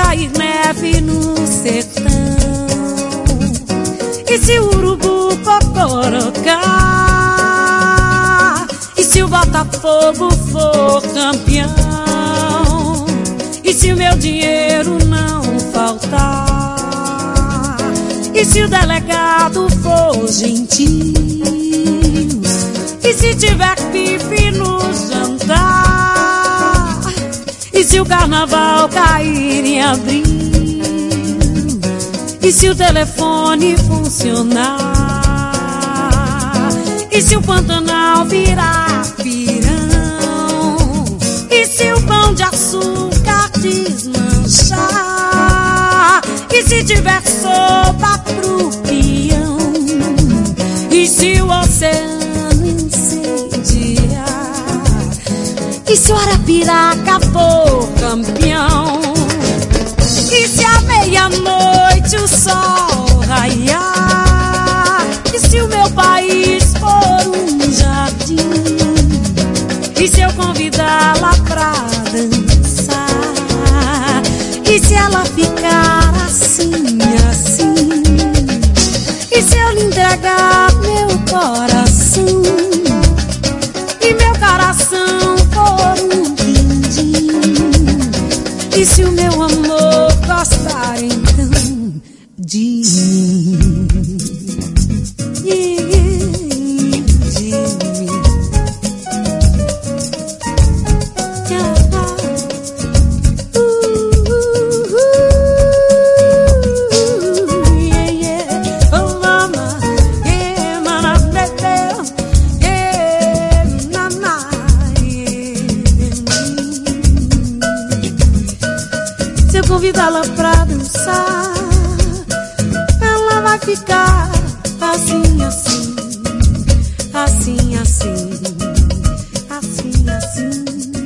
cair neve no sertão, e se o urubu cocorocar, e se o Botafogo for campeão, e se o meu dinheiro não faltar, e se o delegado for gentil, e se tiver pife no jantar, e se o carnaval cair em abril, e se o telefone funcionar, e se o Pantanal virar pirão, e se o pão de açúcar desmanchar, e se tiver sopa pro peão, e se o oceano incendiar, e se o Arapiraca for campeão, e se à meia-noite o sol raiar, e se o meu país for um jardim, e se eu convidá-la pra dançar, e se ela ficar assim, assim, e se eu lhe entregar meu coração, e meu coração for um quindim, e se o meu amor gostar então de mim, de mim. Se eu convidá-la pra dançar, ela vai ficar assim, assim, assim, assim, assim, assim.